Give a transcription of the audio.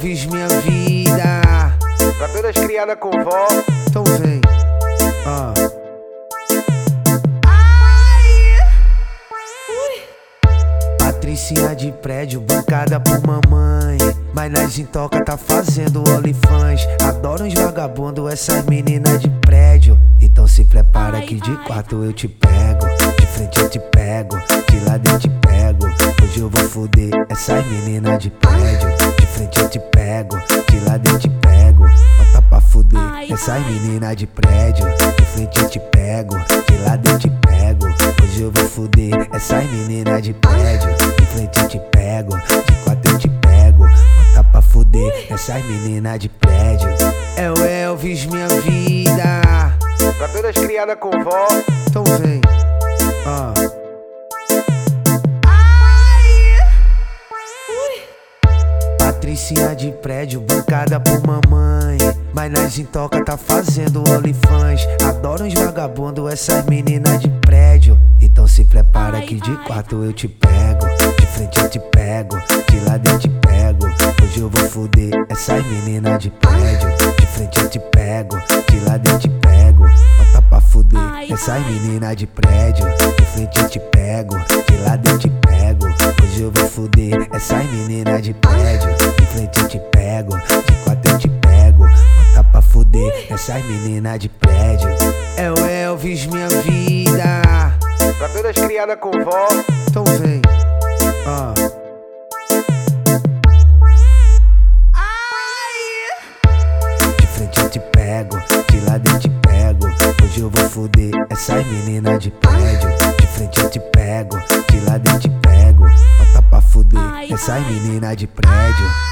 Elvis, minha vida. Pra todas criadas com vó. Então vem. Patricinha de prédio, bancada por mamãe. Mas nas intoca tá fazendo OnlyFans. Adoro uns vagabundos, essas meninas de prédio. Então se prepara que de quarto eu te pego. De frente eu te pego, de lado eu te pego. Hoje eu vou foder essas meninas de prédio. De frente eu te pego, de lado eu te pego. Bota pra fuder essas meninas de prédio. De frente eu te pego, de lado eu te pego. Hoje eu vou foder essas meninas de prédio. De frente eu te pego, de quatro eu te pego. Bota pra fuder essas meninas de prédio. É o Elvis, minha vida. Pra todas criadas com vó. Então vem. Patricinha de prédio, bancada por mamãe. Mas nas intoca tá fazendo OnlyFans. Adoro uns vagabundos, essas meninas de prédio. Então se prepara que de quarto eu te pego. De frente eu te pego, de lado eu te pego. Hoje eu vou foder essas meninas de prédio. De frente eu te pego, de lado eu te pego. Bota pra fuder essas meninas de prédio. De frente eu te pego, de lado eu te pego. Hoje eu vou foder essas meninas de prédio. De frente eu te pego, de quatro eu te pego. Bota pra fuder essas meninas de prédio. É o Elvis, minha vida. Pra todas criadas com vó. Então vem. De frente eu te pego, de lado eu te pego. Hoje eu vou foder essas meninas de prédio. De frente eu te pego, de lado eu te pego. Bota pra fuder essas meninas de prédio.